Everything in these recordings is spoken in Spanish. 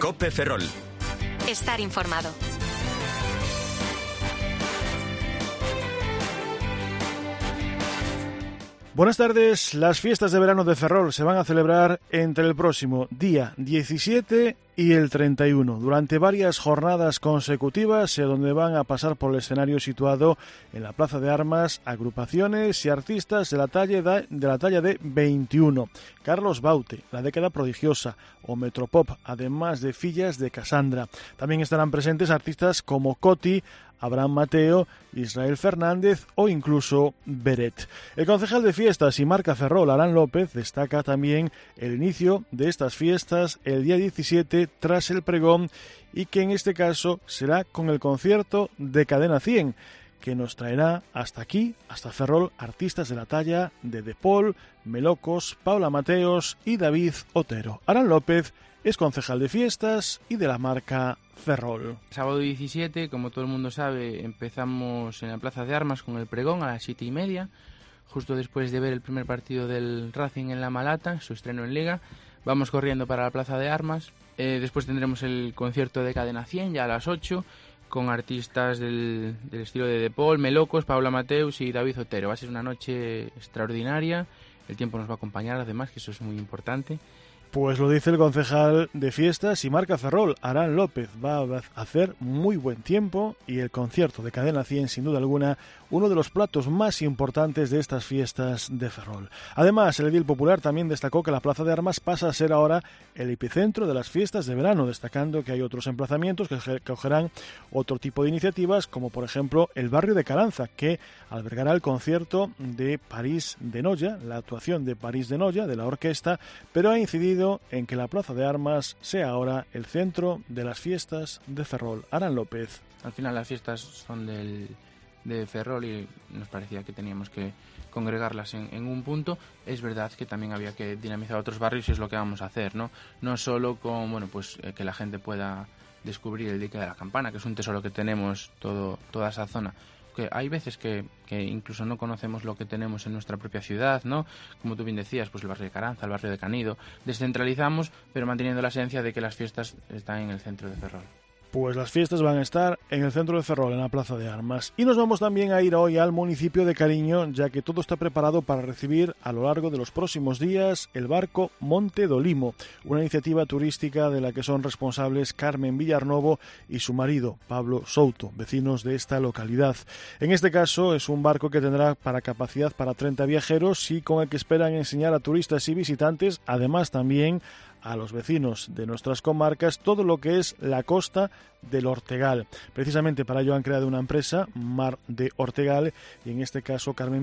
COPE Ferrol. Estar informado. Buenas tardes. Las fiestas de verano de Ferrol se van a celebrar entre el próximo día 17 y el 31, durante varias jornadas consecutivas, donde van a pasar por el escenario situado en la Plaza de Armas agrupaciones y artistas de la talla de 21. Carlos Baute, La Década Prodigiosa o Metropop, además de Fillas de Cassandra. También estarán presentes artistas como Coti, Abraham Mateo, Israel Fernández o incluso Beret. El concejal de fiestas y marca Ferrol, Arán López, destaca también el inicio de estas fiestas el día 17 tras el pregón, y que en este caso será con el concierto de Cadena 100, que nos traerá hasta aquí, hasta Ferrol, artistas de la talla de De Paul, Melocos, Paula Mateos y David Otero. Arán López es concejal de fiestas y de la marca Ferrol. Sábado 17, como todo el mundo sabe, empezamos en la Plaza de Armas con el pregón a las 7:30, justo después de ver el primer partido del Racing en La Malata, su estreno en Liga. Vamos corriendo para la Plaza de Armas. Después tendremos el concierto de Cadena 100 ya a las 8, con artistas del estilo de De Paul, Melocos, Paula Mateus y David Otero. Va a ser una noche extraordinaria. El tiempo nos va a acompañar, además, que eso es muy importante. Pues lo dice el concejal de fiestas y marca Ferrol, Arán López. Va a hacer muy buen tiempo y el concierto de Cadena 100, sin duda alguna, uno de los platos más importantes de estas fiestas de Ferrol. Además, el edil popular también destacó que la Plaza de Armas pasa a ser ahora el epicentro de las fiestas de verano, destacando que hay otros emplazamientos que acogerán otro tipo de iniciativas, como por ejemplo el barrio de Caranza, que albergará el concierto de París de Noia, la actuación de París de Noia, de la orquesta, pero ha incidido en que la Plaza de Armas sea ahora el centro de las fiestas de Ferrol. Arán López. Al final las fiestas son de Ferrol y nos parecía que teníamos que congregarlas en un punto. Es verdad que también había que dinamizar otros barrios y es lo que vamos a hacer, ¿no? No solo con que la gente pueda descubrir el dique de la Campana, que es un tesoro que tenemos toda esa zona. Que hay veces que incluso no conocemos lo que tenemos en nuestra propia ciudad, ¿no? Como tú bien decías, pues el barrio de Caranza, el barrio de Canido. Descentralizamos, pero manteniendo la esencia de que las fiestas están en el centro de Ferrol. Pues las fiestas van a estar en el centro de Ferrol, en la Plaza de Armas. Y nos vamos también a ir hoy al municipio de Cariño, ya que todo está preparado para recibir a lo largo de los próximos días el barco Monte do Limo, una iniciativa turística de la que son responsables Carmen Villarnovo y su marido, Pablo Souto, vecinos de esta localidad. En este caso es un barco que tendrá capacidad para 30 viajeros y con el que esperan enseñar a turistas y visitantes, además también a los vecinos de nuestras comarcas, todo lo que es la costa del Ortegal. Precisamente para ello han creado una empresa, Mar de Ortegal, y en este caso Carmen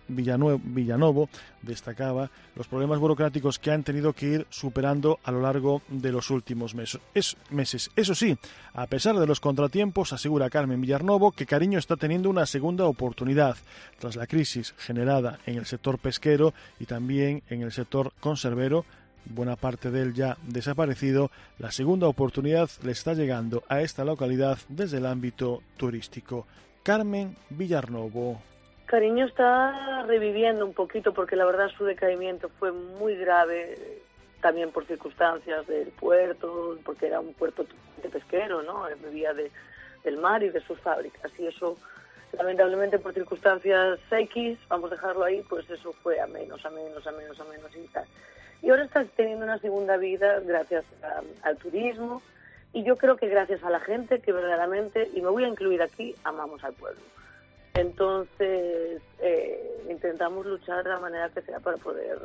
Villanovo destacaba los problemas burocráticos que han tenido que ir superando a lo largo de los últimos meses. Eso sí, a pesar de los contratiempos, asegura Carmen Villarnovo que Cariño está teniendo una segunda oportunidad tras la crisis generada en el sector pesquero y también en el sector conservero, buena parte de él ya desaparecido. La segunda oportunidad le está llegando a esta localidad desde el ámbito turístico. Carmen Villarnovo. Cariño está reviviendo un poquito porque la verdad su decaimiento fue muy grave, también por circunstancias del puerto, porque era un puerto de pesquero, ¿no? Vivía del mar y de sus fábricas, y eso lamentablemente por circunstancias X, vamos a dejarlo ahí, pues eso fue a menos y tal. Y ahora está teniendo una segunda vida gracias al turismo, y yo creo que gracias a la gente que verdaderamente, y me voy a incluir aquí, amamos al pueblo. Entonces intentamos luchar de la manera que sea para poder.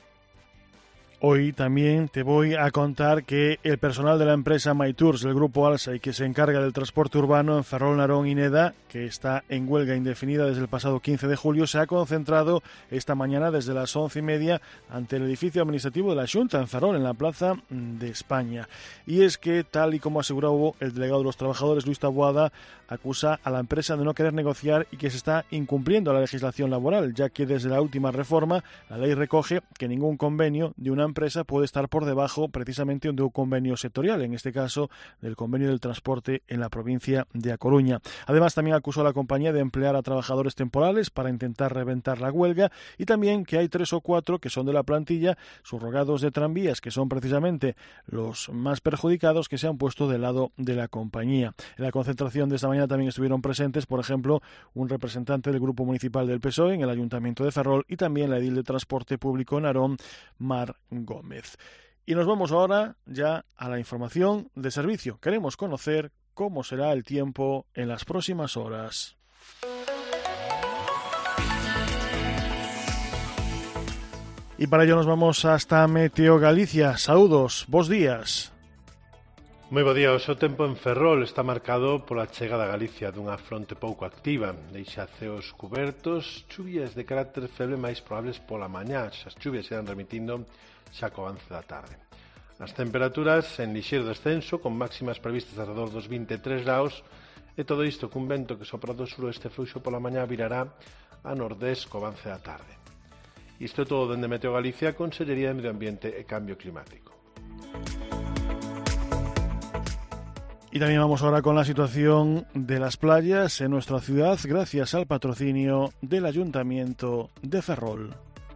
Hoy también te voy a contar que el personal de la empresa MyTours del Grupo Alsa y que se encarga del transporte urbano en Ferrol, Narón y Neda, que está en huelga indefinida desde el pasado 15 de julio, se ha concentrado esta mañana desde las 11:30 ante el edificio administrativo de la Xunta en Ferrol, en la Plaza de España. Y es que, tal y como aseguró el delegado de los trabajadores, Luis Taboada, acusa a la empresa de no querer negociar y que se está incumpliendo la legislación laboral, ya que desde la última reforma la ley recoge que ningún convenio de una unha empresa pode estar por debajo precisamente do convenio sectorial, en este caso del convenio del transporte en la provincia de A Coruña. Además, también acusó a la compañía de emplear a trabajadores temporales para intentar reventar la huelga y también que hay 3 o 4 que son de la plantilla, subrogados de tranvías, que son precisamente los más perjudicados, que se han puesto del lado de la compañía. En la concentración de esta mañana también estuvieron presentes, por ejemplo, un representante del Grupo Municipal del PSOE en el Ayuntamiento de Ferrol y también la edil de Transporte Público Narón, Mar Gómez. Y nos vamos ahora ya a la información de servicio. Queremos conocer cómo será el tiempo en las próximas horas. Y para ello nos vamos hasta Meteo Galicia. Saúdos, bos días. Moi bo día, o seu tempo en Ferrol está marcado pola chegada a Galicia dunha fronte pouco activa. Deixa ceos cubertos, chuvias de carácter feble máis probables pola mañá. As chuvias irán remitindo xa co avance da tarde. As temperaturas en lixeiro descenso, con máximas previstas alrededor dos 23 graus, e todo isto cun vento que sopra do suroeste fluxo pola mañá virará a nordés co avance da tarde. Isto é todo dende Meteo Galicia, Consellería de Medio Ambiente e Cambio Climático. Y también vamos ahora con la situación de las playas en nuestra ciudad, gracias al patrocinio del Ayuntamiento de Ferrol.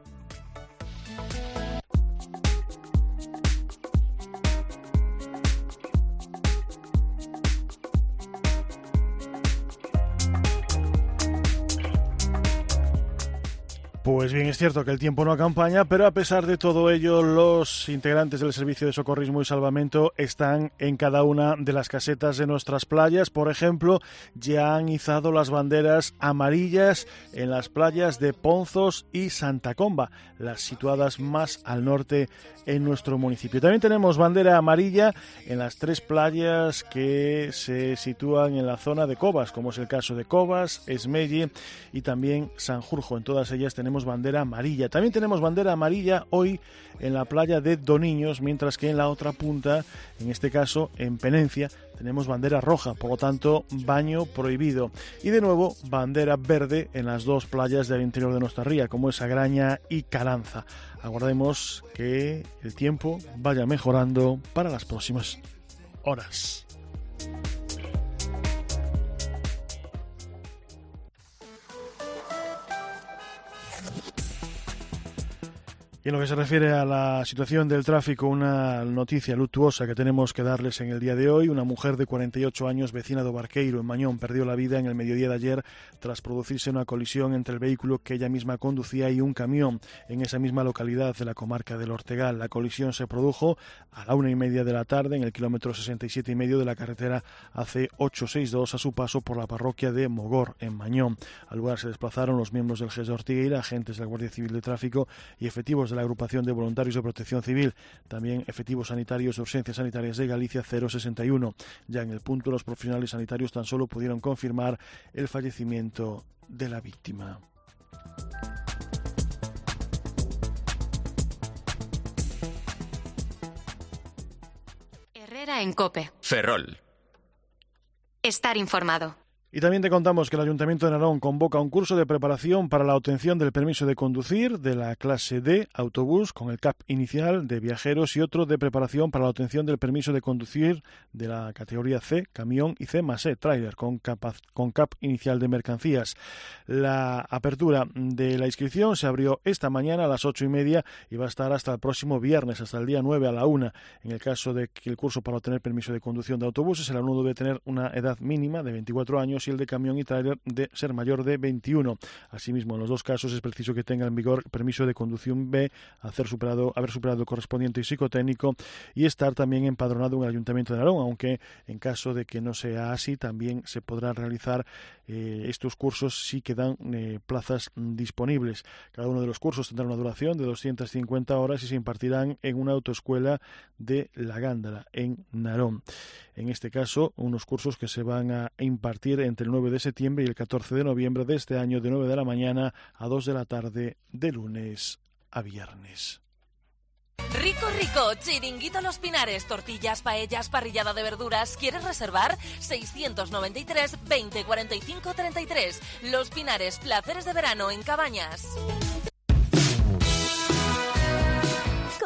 Pues bien, es cierto que el tiempo no acompaña, pero a pesar de todo ello, los integrantes del Servicio de Socorrismo y Salvamento están en cada una de las casetas de nuestras playas. Por ejemplo, ya han izado las banderas amarillas en las playas de Ponzos y Santa Comba, las situadas más al norte en nuestro municipio. También tenemos bandera amarilla en las 3 playas que se sitúan en la zona de Cobas, como es el caso de Cobas, Esmelle y también Sanjurjo. En todas ellas tenemos bandera amarilla. También tenemos bandera amarilla hoy en la playa de Doniños, mientras que en la otra punta, en este caso en Penencia, tenemos bandera roja, por lo tanto baño prohibido. Y de nuevo bandera verde en las 2 playas del interior de nuestra ría, como es Agraña y Caranza. Aguardemos que el tiempo vaya mejorando para las próximas horas. Y en lo que se refiere a la situación del tráfico, una noticia luctuosa que tenemos que darles en el día de hoy. Una mujer de 48 años, vecina de Barqueiro, en Mañón, perdió la vida en el mediodía de ayer tras producirse una colisión entre el vehículo que ella misma conducía y un camión en esa misma localidad de la comarca del Ortegal. La colisión se produjo a la 1:30 de la tarde en el kilómetro 67,5 de la carretera AC862 a su paso por la parroquia de Mogor, en Mañón. Al lugar se desplazaron los miembros del GES de Ortigueira, agentes de la Guardia Civil de Tráfico y efectivos de la Agrupación de Voluntarios de Protección Civil, también efectivos sanitarios de Urgencias Sanitarias de Galicia 061. Ya en el punto, los profesionales sanitarios tan solo pudieron confirmar el fallecimiento de la víctima. Herrera en COPE. Ferrol. Estar informado. Y también te contamos que el Ayuntamiento de Narón convoca un curso de preparación para la obtención del permiso de conducir de la clase D, autobús, con el CAP inicial de viajeros, y otro de preparación para la obtención del permiso de conducir de la categoría C, camión, y C+E, tráiler, con CAP inicial de mercancías. La apertura de la inscripción se abrió esta mañana a las 8:30 y va a estar hasta el próximo viernes, hasta el día 9 a la 1. En el caso de que el curso para obtener permiso de conducción de autobuses, el alumno debe tener una edad mínima de 24 años y el de camión y tráiler de ser mayor de 21. Asimismo, en los 2 casos es preciso que tenga en vigor permiso de conducción B, haber superado el correspondiente psicotécnico y estar también empadronado en el Ayuntamiento de Narón, aunque en caso de que no sea así, también se podrán realizar estos cursos si quedan plazas disponibles. Cada uno de los cursos tendrá una duración de 250 horas y se impartirán en una autoescuela de La Gándara, en Narón. En este caso, unos cursos que se van a impartir entre el 9 de septiembre y el 14 de noviembre de este año, de 9 de la mañana a 2 de la tarde, de lunes a viernes. Rico, rico, Chiringuito Los Pinares, tortillas, paellas, parrillada de verduras. ¿Quieres reservar? 693 20 45 33. Los Pinares, placeres de verano en Cabañas.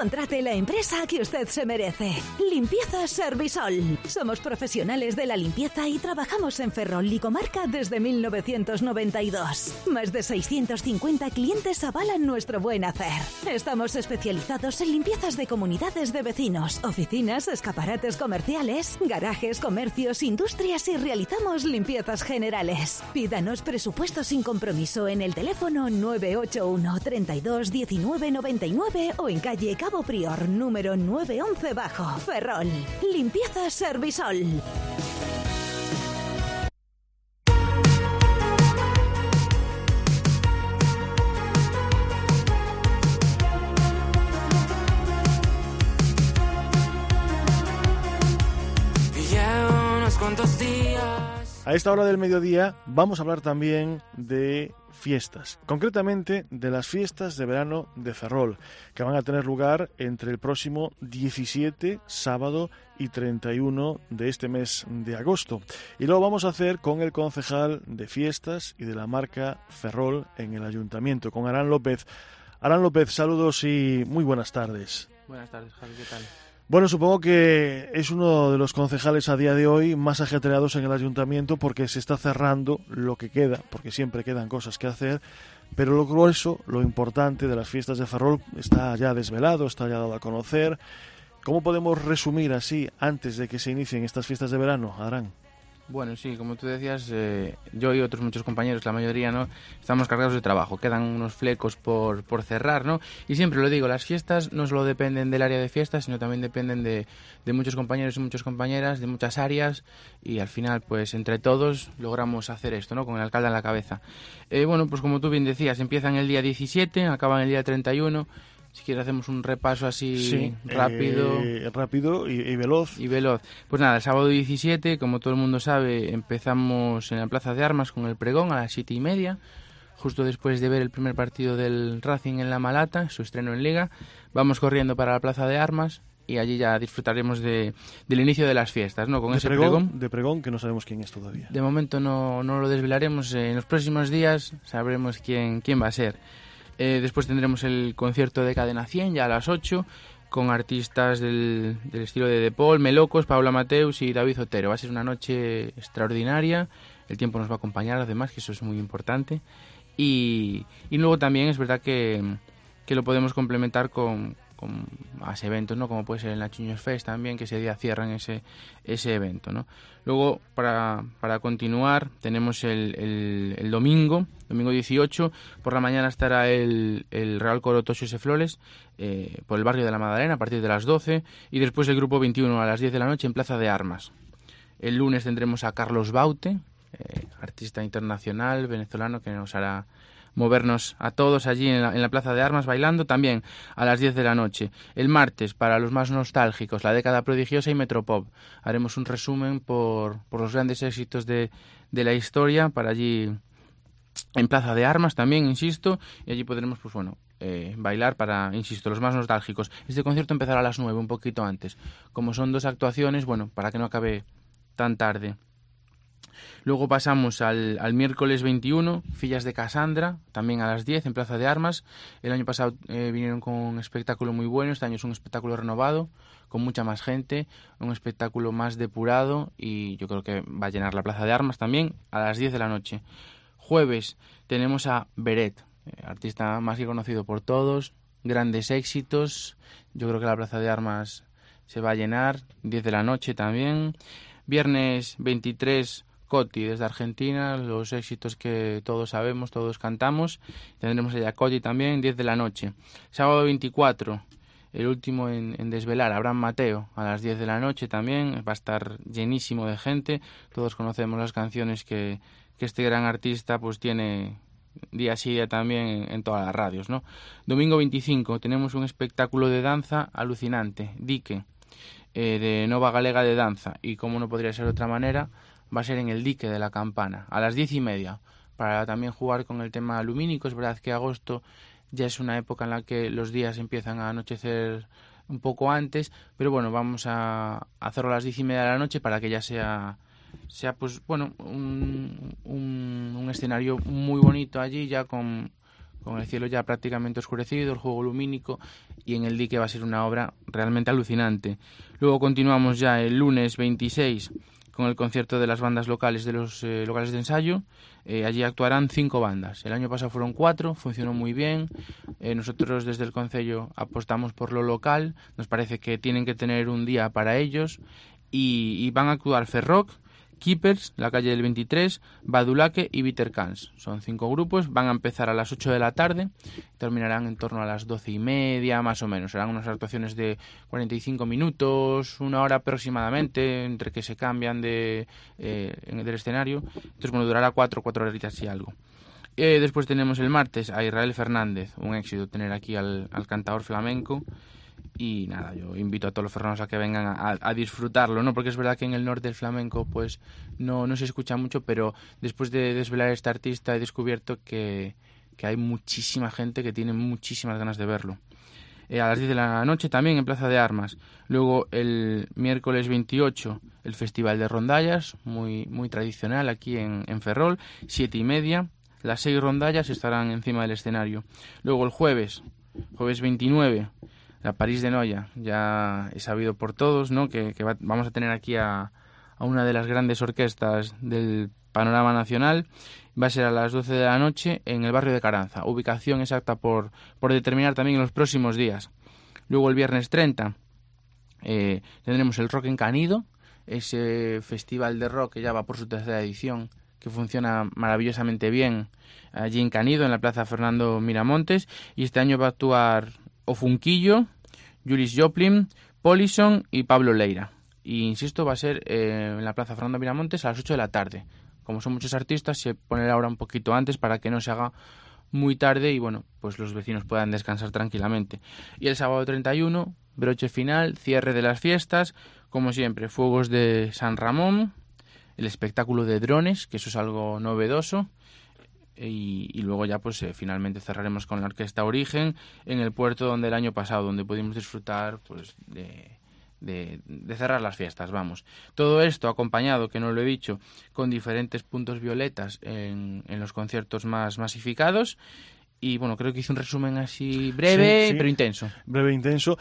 Contrate la empresa que usted se merece. Limpieza Servisol. Somos profesionales de la limpieza y trabajamos en Ferrol y comarca desde 1992. Más de 650 clientes avalan nuestro buen hacer. Estamos especializados en limpiezas de comunidades de vecinos, oficinas, escaparates comerciales, garajes, comercios, industrias y realizamos limpiezas generales. Pídanos presupuesto sin compromiso en el teléfono 981 32 19 99 o en calle Cabo Prior, número 911 bajo. Ferrol. Limpieza Servisol. A esta hora del mediodía vamos a hablar también de fiestas, concretamente de las fiestas de verano de Ferrol, que van a tener lugar entre el próximo 17, sábado, y 31 de este mes de agosto. Y lo vamos a hacer con el concejal de fiestas y de la marca Ferrol en el ayuntamiento, con Arán López. Arán López, saludos y muy buenas tardes. Buenas tardes, Javi, ¿qué tal? Bueno, supongo que es uno de los concejales a día de hoy más ajetreados en el ayuntamiento porque se está cerrando lo que queda, porque siempre quedan cosas que hacer, pero lo grueso, lo importante de las fiestas de Ferrol está ya desvelado, está ya dado a conocer. ¿Cómo podemos resumir así, antes de que se inicien estas fiestas de verano, Arán? Bueno, sí, como tú decías, yo y otros muchos compañeros, la mayoría, ¿no?, estamos cargados de trabajo, quedan unos flecos por cerrar, ¿no? Y siempre lo digo, las fiestas no solo dependen del área de fiestas, sino también dependen de muchos compañeros y muchas compañeras, de muchas áreas, y al final, pues entre todos logramos hacer esto, ¿no?, con el alcalde en la cabeza. Bueno, pues como tú bien decías, empiezan el día 17, acaban el día 31... Si quieres hacemos un repaso así rápido. Rápido y veloz. Y veloz. Pues nada, el sábado 17, como todo el mundo sabe, empezamos en la Plaza de Armas con el pregón a las 7:30, justo después de ver el primer partido del Racing en La Malata, su estreno en Liga. Vamos corriendo para la Plaza de Armas y allí ya disfrutaremos del inicio de las fiestas, ¿no? Con ese pregón. De pregón, que no sabemos quién es todavía. De momento no lo desvelaremos. En los próximos días sabremos quién va a ser. Después tendremos el concierto de Cadena 100 ya a las 8 con artistas del estilo de Paul, Melocos, Paula Mateus y David Otero. Va a ser una noche extraordinaria, el tiempo nos va a acompañar además, que eso es muy importante, y luego también es verdad que lo podemos complementar con más eventos, ¿no?, como puede ser el Nachiños Fest también, que ese día cierran ese evento, ¿no? Luego, para continuar, tenemos el domingo 18, por la mañana estará el Real Coro Toxos e Flores por el barrio de la Madalena a partir de las 12, y después el grupo 21 a las 10 de la noche en Plaza de Armas. El lunes tendremos a Carlos Baute, artista internacional venezolano, que nos hará movernos a todos allí en la Plaza de Armas bailando, también a las 10 de la noche. El martes, para los más nostálgicos, La Década Prodigiosa y Metropop. Haremos un resumen por los grandes éxitos de la historia para allí en Plaza de Armas también, insisto, y allí podremos, pues bueno, bailar para, insisto, los más nostálgicos. Este concierto empezará a las 9, un poquito antes. Como son 2 actuaciones, bueno, para que no acabe tan tarde. Luego pasamos al miércoles 21, Fillas de Casandra, también a las 10 en Plaza de Armas. El año pasado vinieron con un espectáculo muy bueno, este año es un espectáculo renovado, con mucha más gente, un espectáculo más depurado, y yo creo que va a llenar la Plaza de Armas también a las 10 de la noche. Jueves tenemos a Beret, artista más que conocido por todos, grandes éxitos, yo creo que la Plaza de Armas se va a llenar, 10 de la noche también. Viernes 23, Coti desde Argentina, los éxitos que todos sabemos, todos cantamos. Tendremos allá Coti también, 10 de la noche. Sábado 24, el último en desvelar, Abraham Mateo, a las 10 de la noche también. Va a estar llenísimo de gente. Todos conocemos las canciones que este gran artista pues tiene día sí día también en todas las radios, ¿no? Domingo 25 tenemos un espectáculo de danza alucinante, Dique, de Nova Galega de Danza, y como no podría ser de otra manera, va a ser en el Dique de la Campana, a las 10:30, para también jugar con el tema lumínico. Es verdad que agosto ya es una época en la que los días empiezan a anochecer un poco antes, pero bueno, vamos a hacerlo a las 10:30 de la noche para que ya sea pues bueno, un escenario muy bonito allí, ya con con el cielo ya prácticamente oscurecido, el juego lumínico, y en el dique va a ser una obra realmente alucinante. Luego continuamos ya el lunes 26 con el concierto de las bandas locales de los locales de ensayo. Allí actuarán 5 bandas. El año pasado fueron 4, funcionó muy bien. Nosotros desde el concello apostamos por lo local, nos parece que tienen que tener un día para ellos, y van a actuar Ferroc, Keepers, La Calle del 23, Badulaque y Bitter Cans. Son 5 grupos, van a empezar a las 8 de la tarde, terminarán en torno a las 12:30 más o menos. Serán unas actuaciones de 45 minutos, 1 hora aproximadamente, entre que se cambian del escenario. Entonces, bueno, durará 4 horitas y algo. Después tenemos el martes a Israel Fernández, un éxito tener aquí al cantador flamenco. Y nada, yo invito a todos los ferrolanos a que vengan a disfrutarlo, ¿no? Porque es verdad que en el norte del flamenco pues no se escucha mucho, pero después de desvelar a este artista he descubierto que hay muchísima gente que tiene muchísimas ganas de verlo. A las 10 de la noche también en Plaza de Armas. Luego el miércoles 28 el Festival de Rondallas, muy tradicional aquí en Ferrol, 7:30. Las 6 rondallas estarán encima del escenario. Luego el jueves 29, la París de Noia. Ya es sabido por todos, ¿no? que vamos a tener aquí a una de las grandes orquestas del panorama nacional. Va a ser a las 12 de la noche en el barrio de Caranza. Ubicación exacta por determinar también en los próximos días. Luego el viernes 30 tendremos el Rock en Canido, ese festival de rock que ya va por su 3ª edición, que funciona maravillosamente bien allí en Canido, en la Plaza Fernando Miramontes. Y este año va a actuar Ofunquillo, Julis Joplin, Polison y Pablo Leira. Y insisto, va a ser en la Plaza Fernando Miramontes a las 8 de la tarde. Como son muchos artistas, se pone la hora un poquito antes para que no se haga muy tarde y bueno, pues los vecinos puedan descansar tranquilamente. Y el sábado 31, broche final, cierre de las fiestas, como siempre, fuegos de San Ramón, el espectáculo de drones, que eso es algo novedoso. Y luego ya pues finalmente cerraremos con la Orquesta Origen en el puerto donde el año pasado, donde pudimos disfrutar pues de cerrar las fiestas, vamos. Todo esto acompañado, que no lo he dicho, con diferentes puntos violetas en los conciertos más masificados. Y bueno, creo que hice un resumen así breve, sí, pero intenso. Breve e intenso.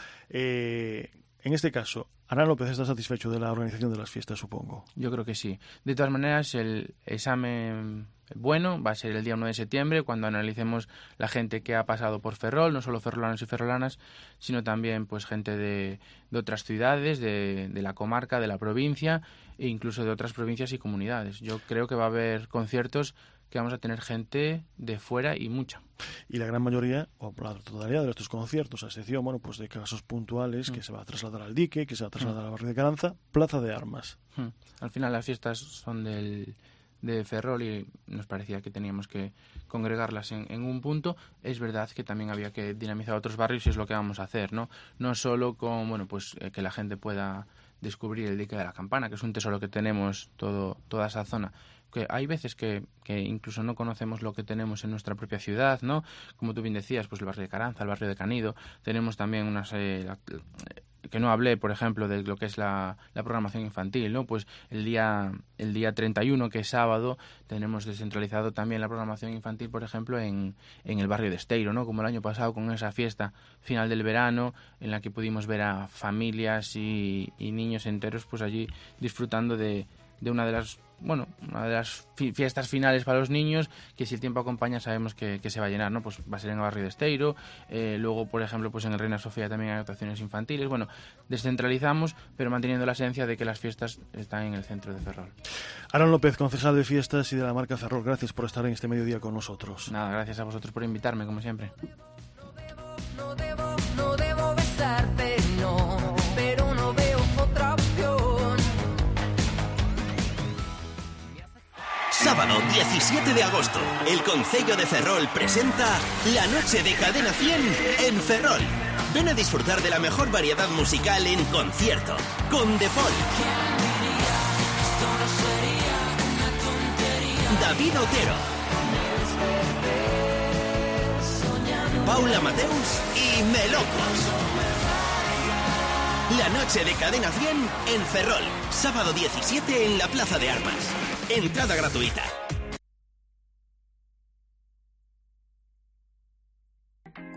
En este caso, Arán López está satisfecho de la organización de las fiestas, supongo. Yo creo que sí. De todas maneras, el examen bueno va a ser el día 1 de septiembre, cuando analicemos la gente que ha pasado por Ferrol, no solo ferrolanos y ferrolanas, sino también pues gente de otras ciudades, de la comarca, de la provincia, e incluso de otras provincias y comunidades. Yo creo que va a haber conciertos que vamos a tener gente de fuera y mucha. Y la gran mayoría, o la totalidad de estos conciertos, a excepción pues de casos puntuales, que se va a trasladar al dique, que se va a trasladar al barrio de Caranza, Plaza de Armas. Al final las fiestas son de Ferrol y nos parecía que teníamos que congregarlas en un punto. Es verdad que también había que dinamizar otros barrios y es lo que vamos a hacer, ¿no? No solo con que la gente pueda descubrir el dique de la Campana, que es un tesoro que tenemos toda esa zona, que hay veces que incluso no conocemos lo que tenemos en nuestra propia ciudad, ¿no? Como tú bien decías, pues el barrio de Caranza, el barrio de Canido. Tenemos también unas que no hablé, por ejemplo, de lo que es la programación infantil, ¿no? Pues el día 31, que es sábado, tenemos descentralizado también la programación infantil, por ejemplo, en el barrio de Esteiro, ¿no? Como el año pasado con esa fiesta final del verano, en la que pudimos ver a familias y niños enteros pues allí disfrutando de una de las fiestas finales para los niños, que si el tiempo acompaña sabemos que se va a llenar, ¿no? Pues va a ser en el barrio de Esteiro. Luego, por ejemplo, pues en el Reina Sofía también hay actuaciones infantiles. Bueno, descentralizamos, pero manteniendo la esencia de que las fiestas están en el centro de Ferrol. Arán López, concejal de fiestas y de la marca Ferrol, gracias por estar en este mediodía con nosotros. Nada, gracias a vosotros por invitarme, como siempre. No debo besarte, no, pero no veo otra opción. Sábado 17 de agosto, el Concello de Ferrol presenta la Noche de Cadena 100 en Ferrol. Ven a disfrutar de la mejor variedad musical en concierto, con The Fall, David Otero, Paula Mateus y Melocos. La Noche de Cadena 100 en Ferrol, sábado 17 en la Plaza de Armas. Entrada gratuita.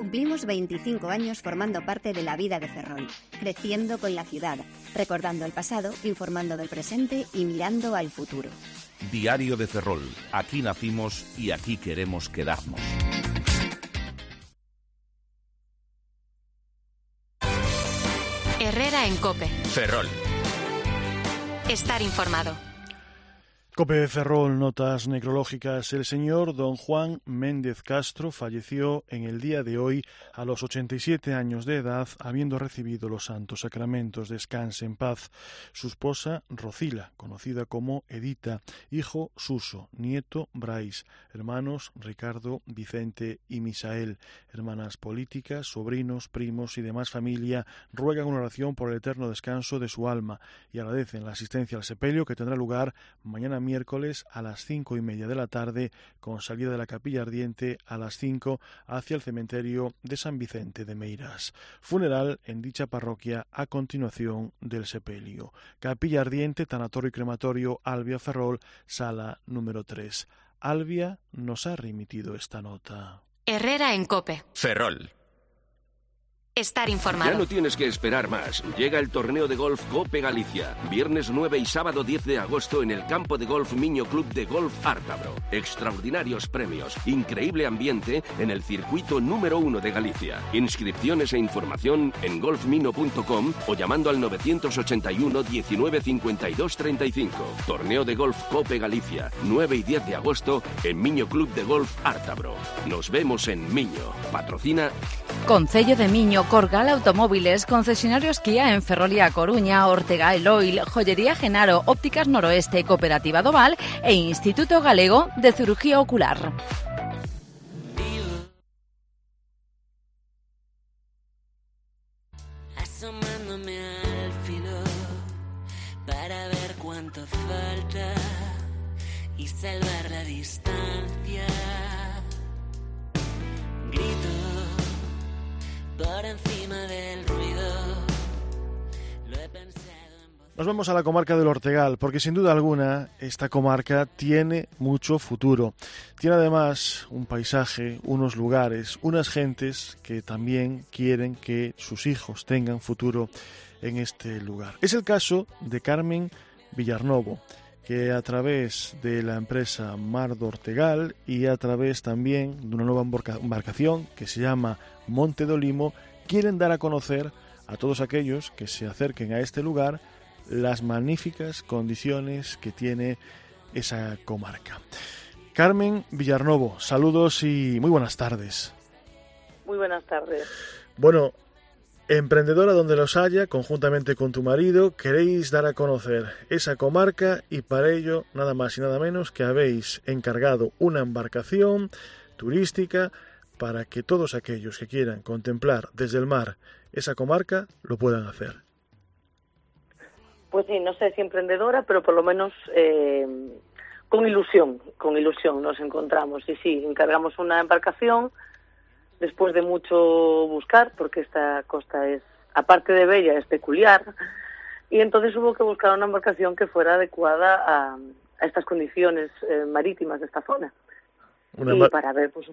Cumplimos 25 años formando parte de la vida de Ferrol, creciendo con la ciudad, recordando el pasado, informando del presente y mirando al futuro. Diario de Ferrol. Aquí nacimos y aquí queremos quedarnos. Herrera en COPE. Ferrol. Estar informado. COPE Ferrol, notas necrológicas. El señor don Juan Méndez Castro falleció en el día de hoy a los 87 años de edad, habiendo recibido los santos sacramentos. Descanse en paz. Su esposa Rocila, conocida como Edita, hijo Suso, nieto Brais, hermanos Ricardo, Vicente y Misael, hermanas políticas, sobrinos, primos y demás familia ruegan una oración por el eterno descanso de su alma y agradecen la asistencia al sepelio que tendrá lugar mañana miércoles a las 5:30 de la tarde, con salida de la Capilla Ardiente a las 5 hacia el cementerio de San Vicente de Meiras. Funeral en dicha parroquia a continuación del sepelio. Capilla Ardiente, tanatorio y crematorio Albia Ferrol, sala número 3. Albia nos ha remitido esta nota. Herrera en COPE. Ferrol. Estar informado. Ya no tienes que esperar más. Llega el torneo de golf COPE Galicia. Viernes 9 y sábado 10 de agosto en el campo de golf Miño Club de Golf Ártabro. Extraordinarios premios, increíble ambiente en el circuito número 1 de Galicia. Inscripciones e información en golfmino.com o llamando al 981 19 52 35. Torneo de golf COPE Galicia, 9 y 10 de agosto en Miño Club de Golf Ártabro. Nos vemos en Miño. Patrocina Concello de Miño, Corgal Automóviles, concesionarios Kia en Ferrol y A Coruña, Ortega Eloil, Joyería Genaro, Ópticas Noroeste, Cooperativa Doval e Instituto Galego de Cirugía Ocular. Asomándome al filo para ver cuánto falta y salvar la distancia. Grito por encima del ruido. Lo he pensado en voz. Nos vamos a la comarca del Ortegal, porque sin duda alguna esta comarca tiene mucho futuro. Tiene además un paisaje, unos lugares, unas gentes que también quieren que sus hijos tengan futuro en este lugar. Es el caso de Carmen Villarnovo, que a través de la empresa Mar do Ortegal y a través también de una nueva embarcación que se llama Monte do Limo, quieren dar a conocer a todos aquellos que se acerquen a este lugar las magníficas condiciones que tiene esa comarca. Carmen Villarnovo, saludos y muy buenas tardes. Muy buenas tardes. Bueno, emprendedora donde los haya, conjuntamente con tu marido, queréis dar a conocer esa comarca y para ello nada más y nada menos que habéis encargado una embarcación turística para que todos aquellos que quieran contemplar desde el mar esa comarca lo puedan hacer. Pues sí, no sé si emprendedora, pero por lo menos con ilusión nos encontramos. Y sí, encargamos una embarcación después de mucho buscar, porque esta costa es, aparte de bella, es peculiar, y entonces hubo que buscar una embarcación que fuera adecuada a estas condiciones marítimas de esta zona. Y para ver, pues,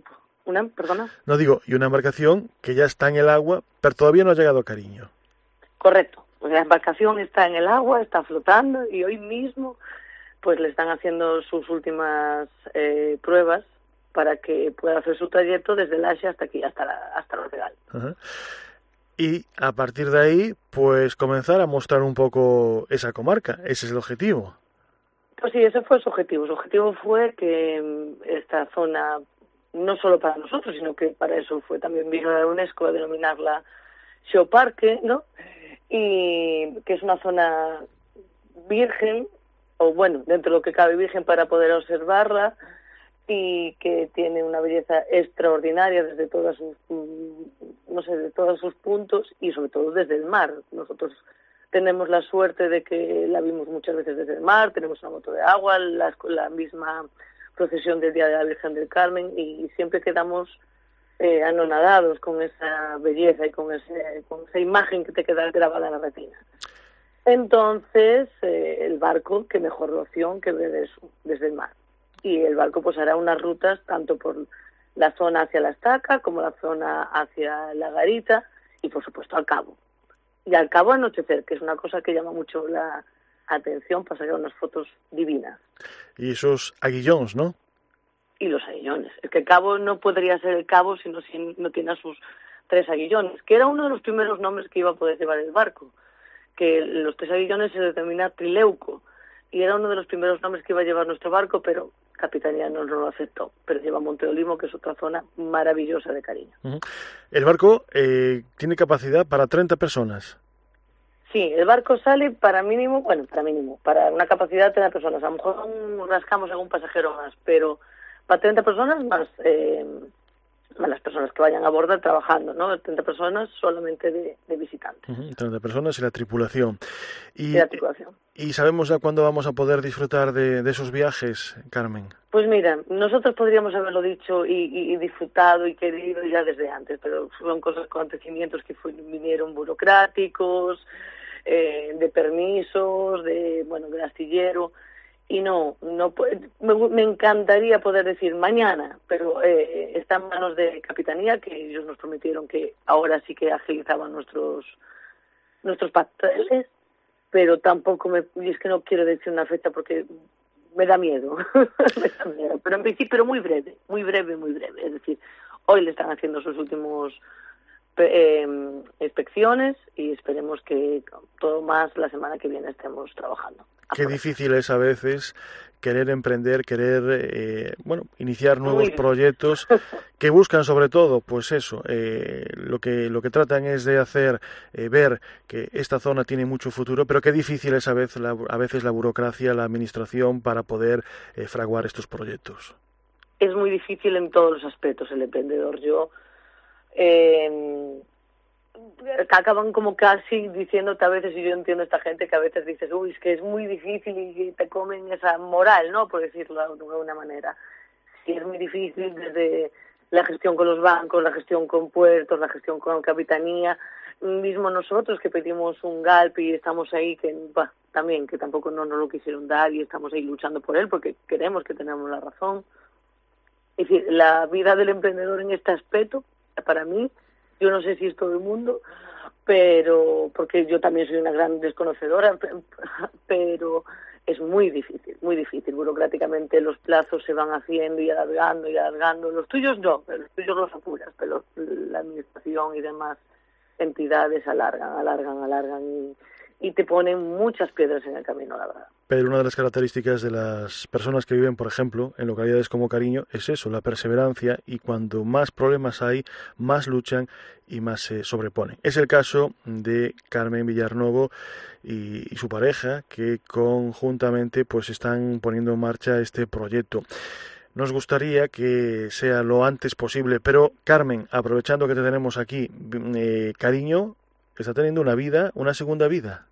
y una embarcación que ya está en el agua, pero todavía no ha llegado a Cariño. Correcto. Pues la embarcación está en el agua, está flotando, y hoy mismo pues le están haciendo sus últimas pruebas para que pueda hacer su trayecto desde el Asia hasta aquí, hasta el Ortegal. Ajá. Y a partir de ahí, pues comenzar a mostrar un poco esa comarca. Ese es el objetivo. Pues sí, ese fue su objetivo. Su objetivo fue que esta zona, no solo para nosotros, sino que para eso fue también vino la UNESCO a denominarla Xeoparque, ¿no? Y que es una zona virgen, o bueno, dentro de lo que cabe virgen para poder observarla, y que tiene una belleza extraordinaria desde todos sus puntos y sobre todo desde el mar. Nosotros tenemos la suerte de que la vimos muchas veces desde el mar, tenemos una moto de agua, la misma procesión del Día de la Virgen del Carmen, y siempre quedamos anonadados con esa belleza y con esa imagen que te queda grabada en la retina. Entonces, el barco, qué mejor opción que ver eso desde el mar. Y el barco pues hará unas rutas tanto por la zona hacia la Estaca como la zona hacia la Garita y por supuesto al Cabo. Y al Cabo anochecer, que es una cosa que llama mucho la atención para sacar unas fotos divinas. Y esos aguillons, ¿no? Y los aguillones. Es que el Cabo no podría ser el Cabo si no tiene a sus 3 aguillones, que era uno de los primeros nombres que iba a poder llevar el barco, que los 3 aguillones se determina Trileuco, y era uno de los primeros nombres que iba a llevar nuestro barco, pero Capitanía no lo aceptó, pero lleva Monte de Olimo, que es otra zona maravillosa de Cariño. El barco tiene capacidad para 30 personas. Sí, el barco sale para una capacidad de 30 personas. A lo mejor rascamos algún pasajero más, pero para 30 personas más las personas que vayan a bordo trabajando, ¿no? 30 personas solamente de visitantes. 30 personas y la tripulación. Y la tripulación. ¿Y sabemos ya cuándo vamos a poder disfrutar de esos viajes, Carmen? Pues mira, nosotros podríamos haberlo dicho y disfrutado y querido ya desde antes, pero son cosas, acontecimientos que vinieron burocráticos, de permisos, de astillero, y me encantaría poder decir mañana, pero está en manos de Capitanía, que ellos nos prometieron que ahora sí que agilizaban nuestros papeles, pero tampoco y es que no quiero decir una fecha porque me da miedo, pero en principio muy breve, es decir, hoy le están haciendo sus últimos inspecciones y esperemos que todo más la semana que viene estemos trabajando. Qué difícil es a veces querer emprender, iniciar nuevos proyectos que buscan sobre todo, pues eso, lo que tratan es de hacer ver que esta zona tiene mucho futuro, pero qué difícil es a veces la burocracia, la administración para poder fraguar estos proyectos. Es muy difícil en todos los aspectos el emprendedor. Acaban como casi diciéndote a veces, y yo entiendo a esta gente que a veces dices, es que es muy difícil y te comen esa moral, ¿no? Por decirlo de alguna manera. Sí, es muy difícil desde la gestión con los bancos, la gestión con puertos, la gestión con Capitanía, mismo nosotros que pedimos un GALP y estamos ahí, que tampoco no nos lo quisieron dar y estamos ahí luchando por él porque creemos que tenemos la razón. Es decir, la vida del emprendedor en este aspecto, para mí, yo no sé si es todo el mundo, pero porque yo también soy una gran desconocedora, pero es muy difícil. Burocráticamente los plazos se van haciendo y alargando. Los tuyos no, pero los tuyos los apuras, pero la administración y demás entidades alargan y te ponen muchas piedras en el camino, la verdad. Pero una de las características de las personas que viven, por ejemplo, en localidades como Cariño, es eso, la perseverancia, y cuando más problemas hay, más luchan y más se sobreponen. Es el caso de Carmen Villarnovo y su pareja, que conjuntamente pues están poniendo en marcha este proyecto. Nos gustaría que sea lo antes posible, pero Carmen, aprovechando que te tenemos aquí, Cariño está teniendo una segunda vida.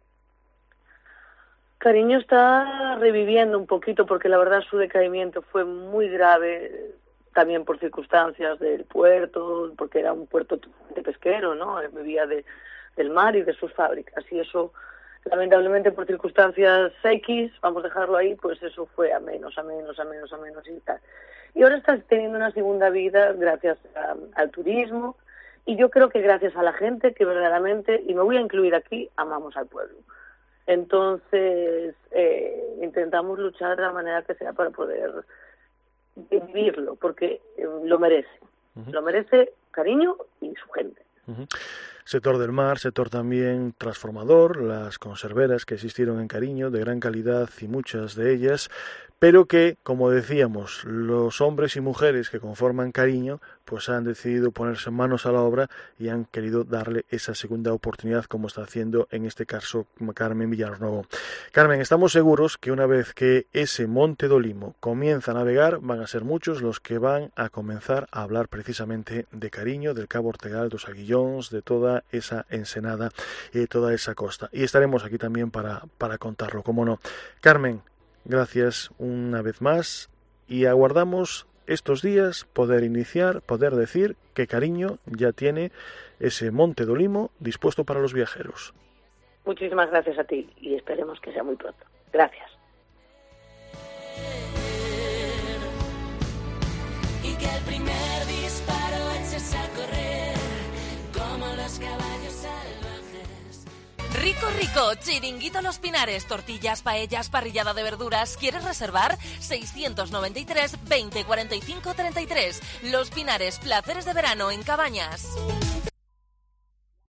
Cariño está reviviendo un poquito porque la verdad su decaimiento fue muy grave, también por circunstancias del puerto, porque era un puerto de pesquero, ¿no? Vivía del mar y de sus fábricas, y eso lamentablemente por circunstancias X, vamos a dejarlo ahí, pues eso fue a menos y tal. Y ahora está teniendo una segunda vida gracias al turismo, y yo creo que gracias a la gente que verdaderamente, y me voy a incluir aquí, amamos al pueblo. Entonces, intentamos luchar de la manera que sea para poder vivirlo, porque lo merece. Lo merece Cariño y su gente. Sector del mar, sector también transformador, las conserveras que existieron en Cariño, de gran calidad y muchas de ellas, pero que, como decíamos, los hombres y mujeres que conforman Cariño, pues han decidido ponerse manos a la obra y han querido darle esa segunda oportunidad, como está haciendo en este caso Carmen Villarnovo. Carmen, estamos seguros que una vez que ese Monte de Olimo comienza a navegar, van a ser muchos los que van a comenzar a hablar precisamente de Cariño, del Cabo Ortegal, de los Aguillons, de toda esa ensenada y de toda esa costa. Y estaremos aquí también para contarlo, cómo no. Carmen, gracias una vez más y aguardamos estos días poder decir que Cariño ya tiene ese Monte de Olimo dispuesto para los viajeros. Muchísimas gracias a ti y esperemos que sea muy pronto. Gracias. Y que el primer caballos salvajes. Rico Rico, Chiringuito Los Pinares, tortillas, paellas, parrillada de verduras. ¿Quieres reservar? 693 20 45 33. Los Pinares, placeres de verano en Cabañas.